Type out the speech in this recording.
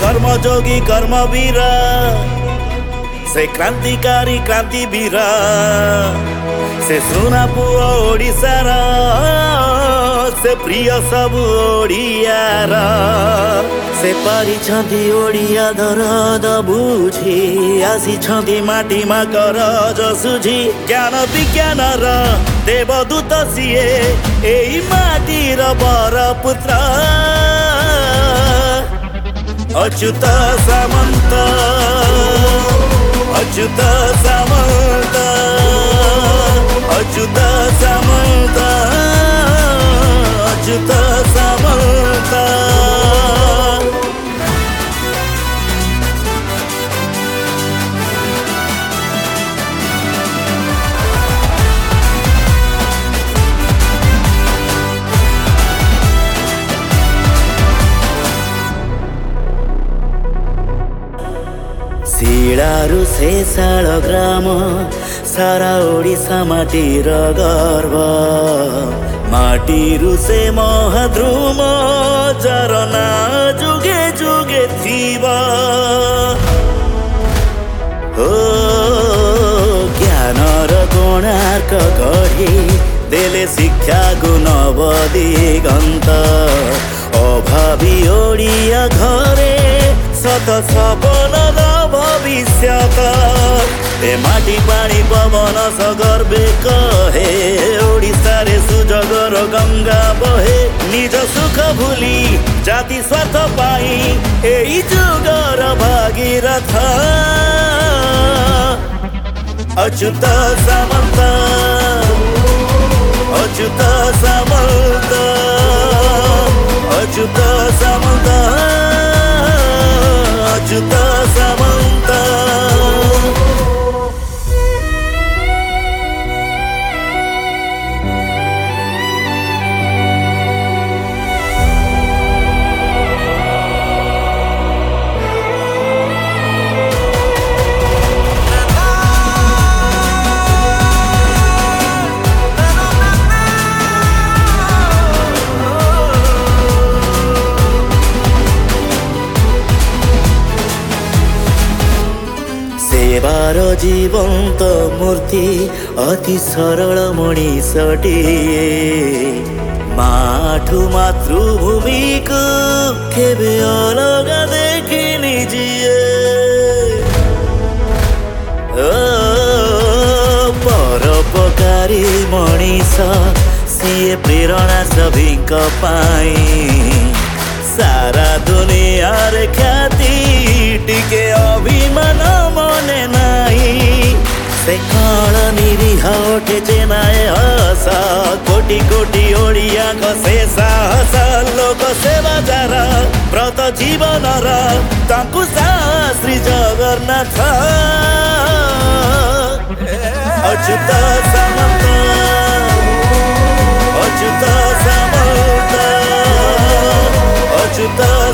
कर्मयोगी कर्मवीर से क्रांतिकारी क्रांतिवीर से सुना पुओ ओडिशार से प्रिय सब ओडियार से पारिछन्ति ओडिया दरद बुझी आसिछन्ति माटीमा करज सुझी ज्ञान विज्ञान र देवदूत सिए एई माटीर बरपुत्र अच्युत सामंत अच्युत सामंत अच्युत सामंत अच्युत सामंत सिडारु से शाल ग्राम सारा ओडिशा माटीर गर्व माटीरु से महाद्रुम चरना जुगे जुगे थिबा हो ज्ञान र कोणार्क गढी देले शिक्षा गुण दिगन्त अभावी ओडिया घरे सत सपन भविष्यत ए माटी पानी पवन सगर्वे कहे ओडिशा रे सुजगर गंगा बहे निज सुख भूली जाति स्वार्थ पाई एई जुगर भागीरथ अच्युत सामंत अच्युत सामंत अच्युत सामंत अच्युत सामंत सेवार जीवंत मूर्ति अति सरल मणिषटिए माठु मातृभूमि को केबे अलग देखिनि जिए परोपकारी मणिष सिए प्रेरणा सभिंक पाई सारा दुनिया रे ख्याति टिके अभिमान मने नाही से कण निरीह उठे चेनाए हस कोटी कोटी ओडिया से साहस लोक सेवा जार व्रत जीवन र तांकु श्री जगन्नाथ अच्युत सामंत अच्युत सामंत अच्युत